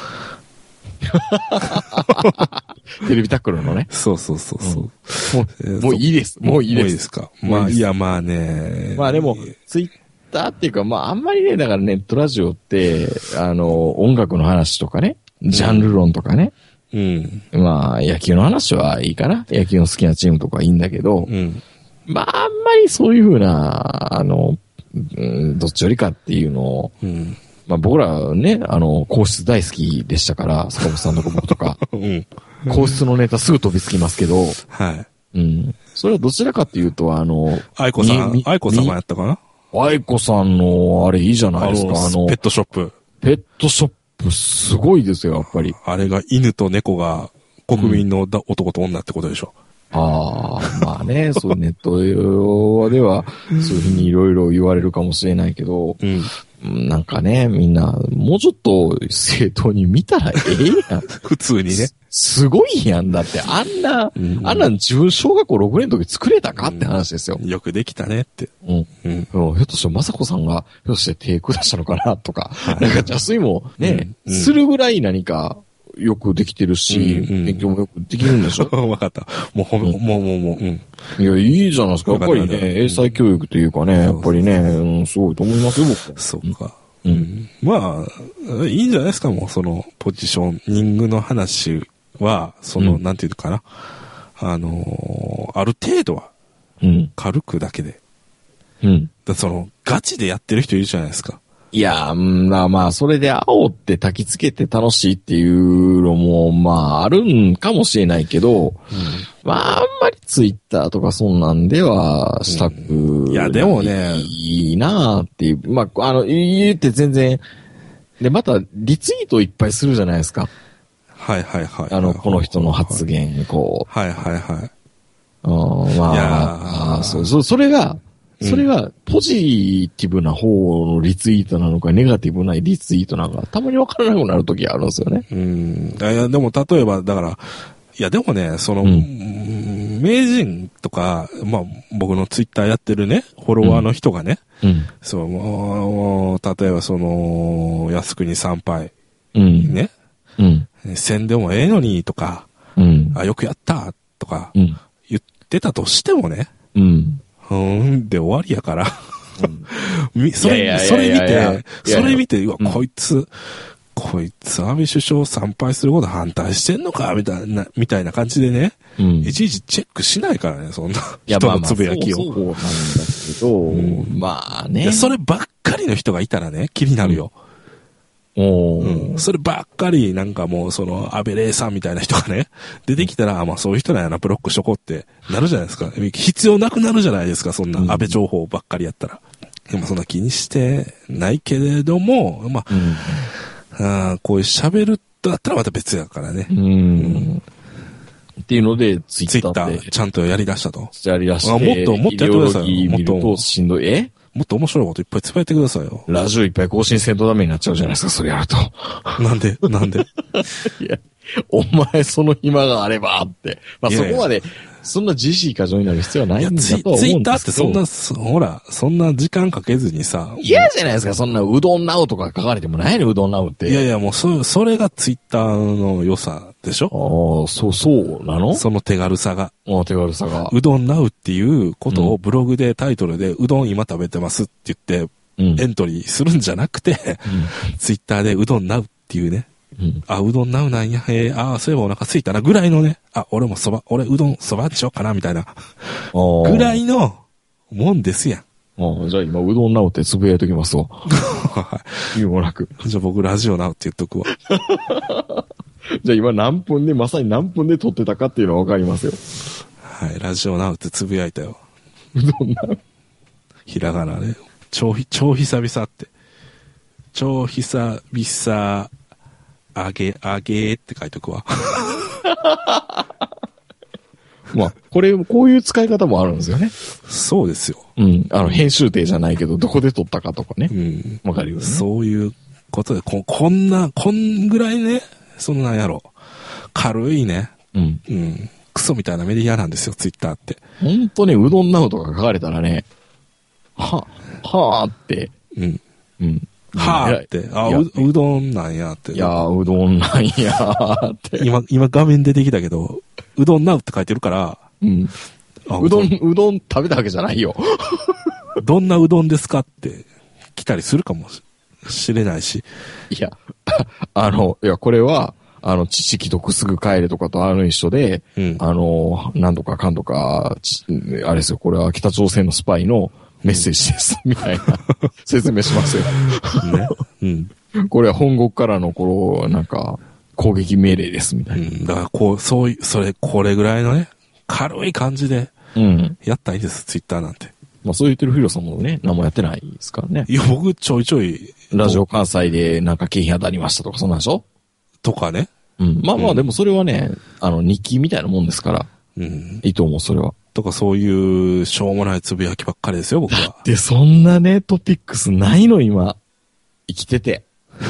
テレビタックルのね。 そうそうそうそう、 うん。もう、もういいです。もういいです。 もういいですか。まあ、いやまあね。 まあでも、ツイッターっていうか、まああんまりね、だからネットラジオって、あの、音楽の話とかね、ジャンル論とかね。うん。まあ、野球の話はいいかな。野球の好きなチームとかはいいんだけど、うん、まあ、あんまりそういうふうな、あの、うん、どっちよりかっていうのを、うん、まあ僕らね、あの、皇室大好きでしたから、坂本さんとか僕とか、うん、皇室のネタすぐ飛びつきますけど、はい。うん。それはどちらかっていうと、あの、 愛子さん、愛子様やったかな？ 愛子さんの、あれいいじゃないですか、あの、 ペットショップ。 ペットショッすごいですよ、やっぱり。 あれが犬と猫が国民のだ、うん、男と女ってことでしょ。 ああ、まあね、そうネットでは、そういうふうにいろいろ言われるかもしれないけど、うん、なんかね、みんな、もうちょっと正当に見たらええやん。 普通にねす。 すごいやんだって、あんな、うん、あんな自分小学校ろくねんの時作れたかって話ですよ。 うん、よくできたねって。 うん。うん。ひょっとして、まさこさんが、ひょっとして手下したのかなとか、なんか邪推もね、うん、するぐらい何か、よくできてるし、うんうん、勉強もよくできるんでしょわかった。もうほ、うん、もうもうもう、うん。 いや、いいじゃないですか。やっぱりね、英才教育というかね、やっぱりね、うん、すごいと思いますよ、僕。 そうか。うん。まあ、いいんじゃないですか、もう、その、ポジショニングの話は、その、うん、なんていうのかな。あのー、ある程度は、うん。軽くだけで。うん。だその、ガチでやってる人いるじゃないですか。 いや、まあまあ、それで煽って焚きつけて楽しいっていうのも、まあ、あるんかもしれないけど、うん、まあ、あんまりツイッターとかそんなんではしたく、 うん、いや、でもね、 いいなーっていう、まあ、あの、言って全然、で、また、リツイートいっぱいするじゃないですか。 はいはいはい。 あの、この人の発言、こう。はいはいはい。 うん、まあ、いやあそう、そ、それが、それがポジティブな方のリツイートなのか、ネガティブなリツイートなのか、たまにわからなくなるときあるんですよね。 うん。いや、でも例えば、だから、いや、でもね、その、うん、名人とか、まあ、僕のツイッターやってるね、フォロワーの人がね、うん、そう、例えばその、靖国参拝、うん、ね、うん、せんでもええのにとか、うん、あ、よくやったとか、言ってたとしてもね、うんうーんで終わりやから。うん、それ、それ見て、それ見て、うわ、うん、こいつ、こいつ安倍首相参拝すること反対してんのかみたいな、みたいな感じでね、うん、いちいちチェックしないからね、そんな人のつぶやきを。いやまあまあそうそうなんだけど、うん、まあね。そればっかりの人がいたらね、気になるよ。うんおうん、そればっかり、なんかもう、その、安倍玲さんみたいな人がね、出てきたら、あ、まあそういう人なんやな、ブロックしとこうってなるじゃないですか。必要なくなるじゃないですか、そんな安倍情報ばっかりやったら。でもそんな気にしてないけれども、まあ、うん、あこういう喋るだったらまた別やからね。うん。うん、 っていうので、ツイッターで。ちゃんとやり出したと。 やり出して。 あもっと、もっとやってくださいよ。もっと。 しんどい。えもっと面白いこといっぱいつぶやいてくださいよ。 ラジオいっぱい更新せんとダメになっちゃうじゃないですか、それやると。 なんでなんでいや、お前その暇があればって。まあそこまで、そんな自意識過剰になる必要はないんだとは思うんですけど。 ツイッターってそんな、ほら、そんな時間かけずにさ。 嫌じゃないですか、そんなうどんナウとか書かれてもないね、うどんナウって。 いやいや、もうそ、それがツイッターの良さでしょ？ ああ、そう、そうなの？ その手軽さが。 ああ、手軽さが。 うどんナウっていうことをブログでタイトルで、うどん今食べてますって言って、うん、エントリーするんじゃなくて、うん、ツイッターでうどんナウっていうね。うん、あ、うどんナウなんや、えー、ああ、そういえばお腹空いたな、ぐらいのね、あ、俺もそば、俺うどんそばにしようかな、みたいな、ぐらいのもんですやん。 ああ、じゃあ今、うどんナウってつぶやいときますわ。はい。言うもなく。 じゃあ僕、ラジオナウって言っとくわ。 じゃあ今何分で、まさに何分で撮ってたかっていうのはわかりますよ。 はい、ラジオナウってつぶやいたよ。 うどんナウひらがなで。超、超久々って。超久々、あげ、あげーって書いとくわ。 まあ、これ、こういう使い方もあるんですよね。 そうですよ。 うん。あの、編集点じゃないけど、どこで撮ったかとかね。うん。わかるよね。 そういうことで、こ、こんな、こんぐらいね、そんなんやろ。軽いね。うん。うん。クソみたいなメディアなんですよ、ツイッターって。 ほんとね、うどんナウとか書かれたらね、は、はーって。うん。うん。 はぁって。あう、うどんなんやって。 いやうどんなんやって。 今、今画面出てきたけど、うどんナウって書いてるから、うん。 うどん、うどん食べたわけじゃないよ。 どんなうどんですかって来たりするかもしれないし。 いや、あの、いや、これは、あの、知識とくすぐ帰れとかとある一緒で、うん、あの、なんとかかんとか、あれですよ、これは北朝鮮のスパイの、メッセージです。みたいな説明しますよ。ね。うん。これは本国からのこの、なんか、攻撃命令です。みたいな。うん。 だからこう、そういう、それ、これぐらいのね、軽い感じで、うん。やったらいいです、ツイッターなんて。 まあそう言ってるヒロさんもね、何もやってないですからね。 いや、僕ちょいちょい。 ラジオ関西でなんか景品当たりましたとかそんなんでしょとかね。 うん。まあまあでもそれはね、あの日記みたいなもんですから。 うん。 いいと思う、それは。 とかそういうしょうもないつぶやきばっかりですよ、僕は。 で、そんなね、トピックスないの、今。生きてて。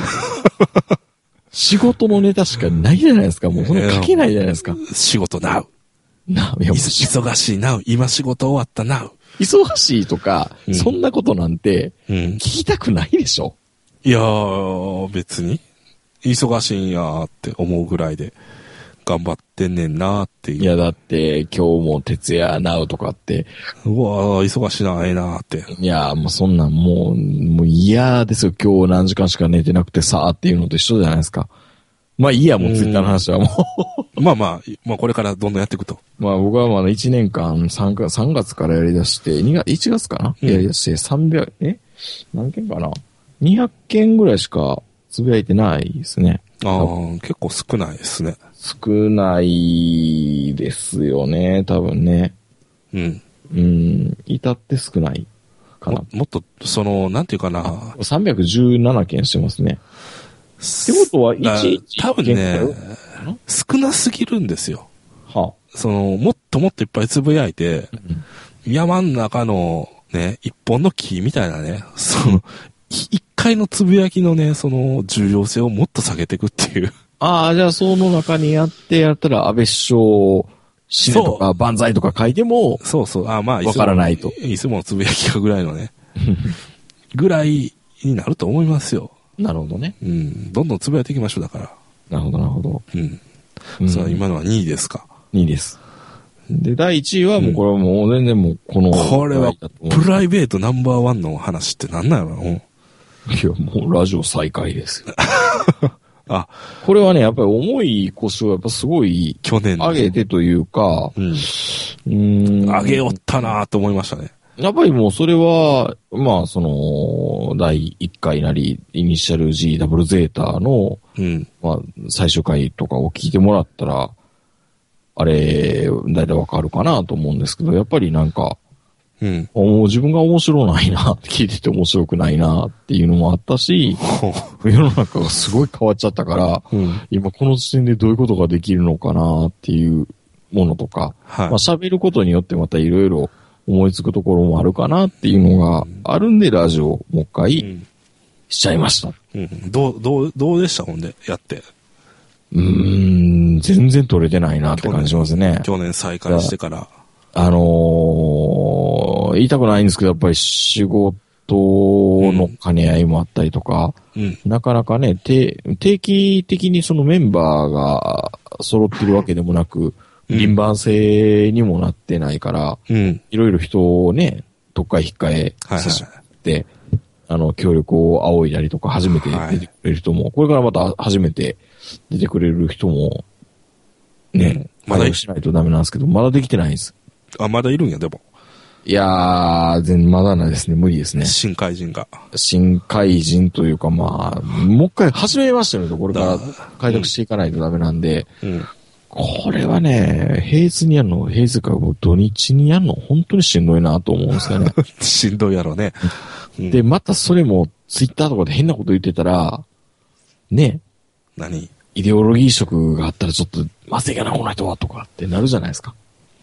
仕事のネタしかないじゃないですか。もうほんと書けないじゃないですか。 仕事なう。 な、いや、 忙しいなう。今仕事終わったなう。 忙しいとか、うん、そんなことなんて、聞きたくないでしょ、 うん、いやー、別に。忙しいんやーって思うぐらいで、頑張ってんねんなーっていう。 いや、だって、今日も徹夜なうとかって。 うわー、忙しいな、ええなーって。 いやー、もうそんなんもう、もう嫌ですよ。今日何時間しか寝てなくてさーっていうのと一緒じゃないですか。まあいいや、もうツイッターの話はもう。まあまあ、まあこれからどんどんやっていくと。 まあ僕はまだいちねんかんさんがつからやり出して、にがつ、いちがつかな、うん、やり出してさんびゃく、え何件かな ?にひゃっ 件ぐらいしかつぶやいてないですね。 ああ、結構少ないですね。 少ないですよね、多分ね。 うん。 うん、至って少ないかな。 も, もっと、その、なんていうかな。 さんびゃくじゅうななけんしてますね。ってことは、いち、 多分ね、少なすぎるんですよ。 はあ、 その、もっともっといっぱいつぶやいて、うん、山ん中のね、一本の木みたいなね、その、一回のつぶやきのね、その重要性をもっと下げていくっていう。 ああ、じゃあその中にやってやったら安倍首相、死ねとか万歳とか書いても、 そうそう、あまあ、 わからないと。 いつものつぶやきかぐらいのね、ぐらいになると思いますよ。 なるほどね。 うん。どんどんつぶやいていきましょう、だから。 なるほど、なるほど。 うん。うん、さあ、今のはにいですか。 にいです。で、だいいちいはもうこれはもう全然もうこの、 これはプライベートナンバーワンの話って何なんやろう。いや、もうラジオ再開ですよ。 あ、 これはね、やっぱり重い腰をやっぱすごい、 去年上げてというか、 うん。うーん上げよったなと思いましたね。 やっぱりもうそれは、まあその、だいいっかいなり、イニシャル G ダブルゼータの、 うん。 まあ最終回とかを聞いてもらったら、あれ、だいたいわかるかなと思うんですけど、やっぱりなんか、 うん。 もう自分が面白ないな、聞いてて面白くないなっていうのもあったし、世の中がすごい変わっちゃったから、 うん、 今この時点でどういうことができるのかなっていうものとか、 はい、 まあ喋ることによってまたいろいろ思いつくところもあるかなっていうのがあるんで、ラジオをもう一回しちゃいました。 うんうん、どう、どう、どうでしたほんで、やって。 うーん、全然取れてないなって感じしますね。 去年再開してから。 あのー、言いたくないんですけど、やっぱり仕事の兼ね合いもあったりとか、 うん、 なかなかね、定期的にそのメンバーが揃ってるわけでもなく、輪番制にもなってないから、 うん、 いろいろ人をね、どっか引っかえさせて、はいはい、あの、協力を仰いだりとか、初めて出てくれる人も、はい、これからまた初めて出てくれる人も、ね、うん、まだしないとダメなんですけど、まだできてないんです。 あ、まだいるんや、でも。 いやー、全然まだないですね。無理ですね。 新怪人が。 新怪人というか、まあ、もう一回始めましたよね。これから開拓していかないとダメなんで。 うんうん、 これはね、平日にやるの、平日か土日にやるの、本当にしんどいなと思うんですよね。 しんどいやろね、 うん。で、またそれもツイッターとかで変なこと言ってたら、ね。 何イデオロギー色があったらちょっと、まずいかな、この人は、とかってなるじゃないですか。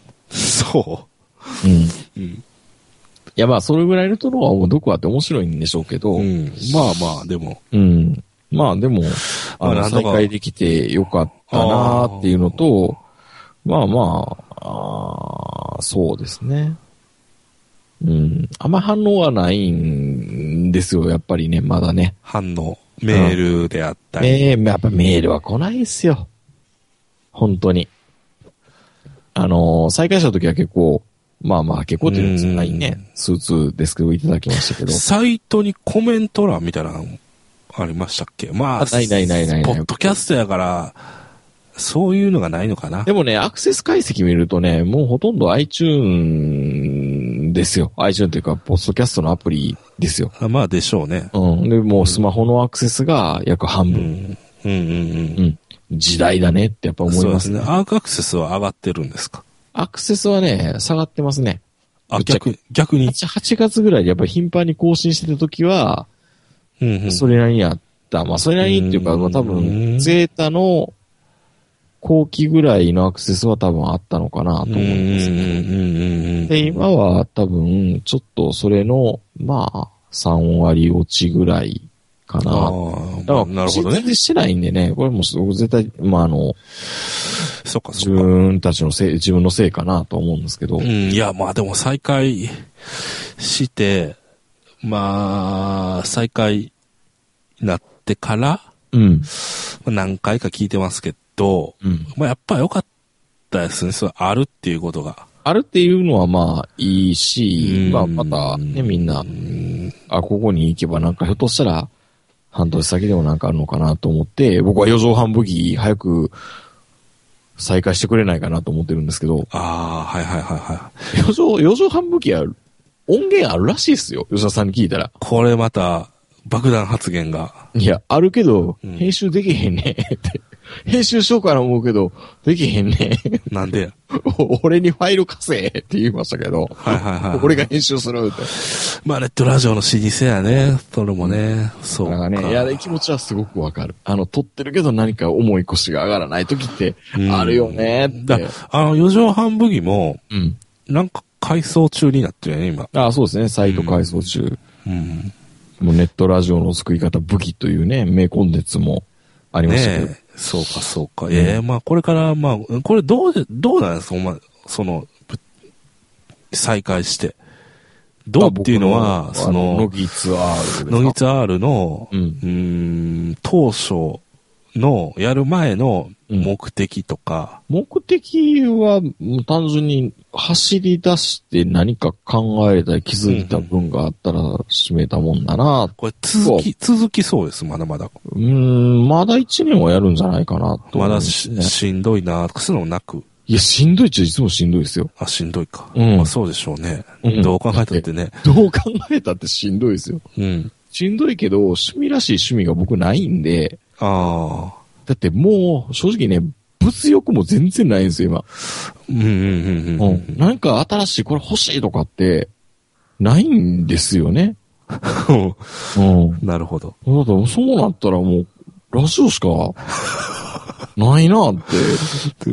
そううん。 うん。 いや、まあ、それぐらいのところはもうどこあって面白いんでしょうけど。 うん。まあまあ、でも。 うん。まあ、でも、あの、再開できてよかったなーっていうのと、まあまあ、あそうですね。うん。あんま反応はないんですよ、やっぱりね、まだね。 反応。メールであったり。 ええー、やっぱメールは来ないですよ。本当に。あのー、再開した時は結構、まあまあ結構っていうのはないね、スーツですけどいただきましたけど。 サイトにコメント欄みたいなのありましたっけ？まあ、 ないないないないない。 ポッドキャストやから、そういうのがないのかな。 でもね、アクセス解析見るとね、もうほとんど iTunes ですよ。iTunes というか、ポッドキャストのアプリですよ。 まあでしょうね。 うん。で、もうスマホのアクセスが約半分。 うん。うんうんうん。 うん時代だねってやっぱ思いますね。 そうですね。アークアクセスは上がってるんですか？ アクセスはね、下がってますね。 あ、逆、逆に。 はち、はちがつぐらいでやっぱり頻繁に更新してた時は、 うんうん、 それなりにあった。まあ、それなりにっていうか、まあ多分、ゼータの後期ぐらいのアクセスは多分あったのかなと思うんですね。で、今は多分、ちょっとそれの、まあ、さんわり落ちぐらいかな。あだから、なるほどね。全然してないんでね、これも絶対、まあ、あの、 そっかそっか。 自分たちのせい、自分のせいかなと思うんですけど。 うん、いや、まあでも再開して、まあ、再開なってから、 うん、 何回か聞いてますけど、うん、まあやっぱ良かったですね。それあるっていうことが。 あるっていうのはまあいいし、まあまたね、みんな、あ、ここに行けばなんかひょっとしたら半年先でもなんかあるのかなと思って、僕は四畳半武器早く再開してくれないかなと思ってるんですけど。 ああ、はいはいはいはい。 四畳、四畳半武器は音源あるらしいですよ。吉田さんに聞いたら。 これまた爆弾発言が。 いや、あるけど、編集できへんねって。編集しようかな思うけど、できへんね。 なんで俺にファイル貸せって言いましたけど。 はいはいはい。 俺が編集するって。 まあ、ネットラジオの老舗やね。それもね。そうか。 だからね、いや、気持ちはすごくわかる。あの、撮ってるけど何か重い腰が上がらない時ってあるよねって。 だあの、四畳半武器も、 うん。 なんか改装中になってるよね、今。 ああ、そうですね。サイト改装中。 うん。うんもうネットラジオの作り方武器というね、名コンテンツもありましたけど。 ねえ、そうかそうか。うん、ええー、まあこれから、まあ、これどうで、どうなんですか、まあ、その、再開して。どうっていうのは、その、 ノギツ R。 ノギツ R の、うん、うーん、当初の、やる前の目的とか。 うん、目的は、単純に走り出して何か考えたり気づいた分があったら締めたもんだな、うん。 これ続き、続きそうです、まだまだ。 うーん、まだ一年はやるんじゃないかなと、ね。 まだ し, しんどいな、そういうのもなく。 いや、しんどいっちゃいつもしんどいですよ。 あ、しんどいか。 うん。 まあ、そうでしょうね。うん、どう考えたってね。 どう考えたってしんどいですよ。 うん。 しんどいけど、趣味らしい趣味が僕ないんで。 ああ。 だってもう、正直ね、物欲も全然ないんですよ、今。 うんうんうんうん。うん、 なんか新しいこれ欲しいとかって、ないんですよね。 うん。なるほど。 だってそうなったらもう、ラジオしか、ないなって。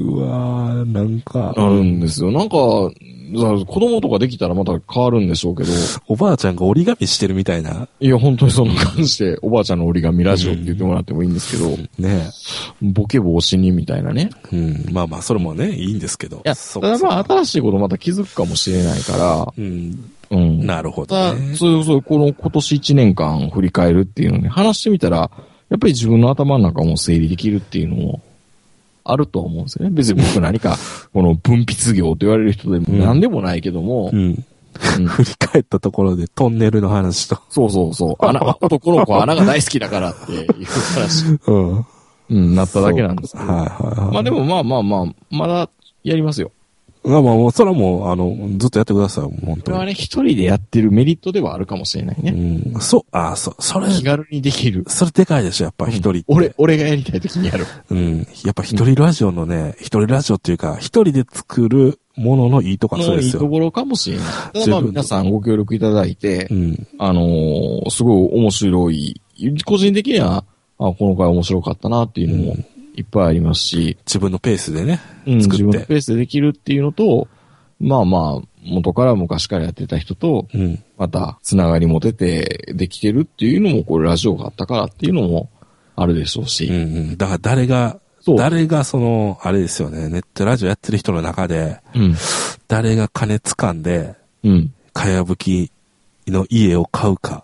うわー、なんか。 あるんですよ。なんか、子供とかできたらまた変わるんでしょうけど。 おばあちゃんが折り紙してるみたいな。 いや、本当にそんな感じで、おばあちゃんの折り紙ラジオって言ってもらってもいいんですけど。うん、 ねボケ防止にみたいなね。 うん。まあまあ、それもね、いいんですけど。いや、ただまあ、新しいことまた気づくかもしれないから。 うん。 うん。 なるほど、ね。 そうそう、この今年一年間振り返るっていうのに話してみたら、やっぱり自分の頭の中も整理できるっていうのも、あると思うんですよね。別に僕何か、この分泌業と言われる人でも何でもないけども。 うん。うんうん、振り返ったところでトンネルの話と。 そうそうそう。穴、男の子は穴が大好きだからっていう話。うん。うん、なっただけなんですけど。はいはいはい。まあでもまあまあまあ、まだやりますよ。 まあまあ、もう、それはもう、あの、ずっとやってください、本当に。 これはね、一人でやってるメリットではあるかもしれないね。 うん。そう、ああ、そ、それ。 気軽にできる。 それでかいでしょ、やっぱ一人って、 うん。俺、俺がやりたい時にやる。 うん。やっぱ一人ラジオのね、一人ラジオっていうか、一人で作るもののいいとこはそうですよ。 いいところかもしれない。ただまあ皆さんご協力いただいて、 うん、 あのー、すごい面白い、個人的には、あ、この回面白かったなっていうのもいっぱいありますし、 自分のペースでね、 うん、 作って。 自分のペースでできるっていうのと、まあまあ、元から昔からやってた人と、 うん、 また、つながり持ててできてるっていうのも、これラジオがあったからっていうのもあるでしょうし。 うんうん、だから誰が、誰がその、あれですよね、ネットラジオやってる人の中で、 うん、 誰が金掴んで、 うん、 かやぶきの家を買うか。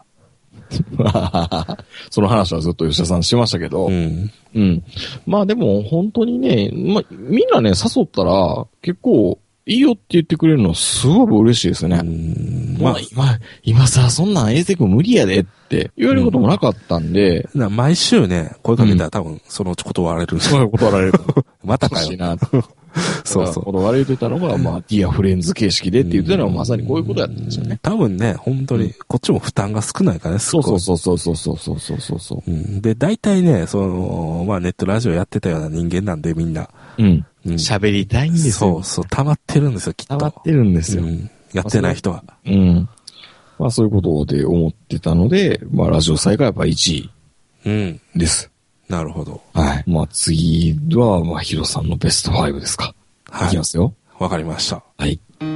その話はずっと吉田さんしてましたけど、 うん。 うん。まあでも本当にね、まあみんなね、誘ったら結構いいよって言ってくれるのはすごく嬉しいですね。 うん。 まあ今、今さ、そんなん衛生君無理やでって言われることもなかったんで。 うん、毎週ね、声かけたら多分そのうち断られる。 そう断られる。 またかよ。 なそうそう。 断られてたのが、まあ、ディアフレンズ形式でって言ってたのはまさにこういうことやったんですよね。 多分ね、本当に、こっちも負担が少ないからね、 そうそうそうそうそうそうそうそうそう、 うん。で、大体ね、その、まあネットラジオやってたような人間なんでみんな。 うん。喋、うん、りたいんですよ。 そうそう、溜まってるんですよ、きっと。 溜まってるんですよ。うん、 やってない人は。 うん。まあそういうことで思ってたので、まあラジオ祭がやっぱいちいです。 うん。なるほど。 はい。まあ次は、まあヒロさんのベストごですか。はい。いきますよ。 わかりました。 はい。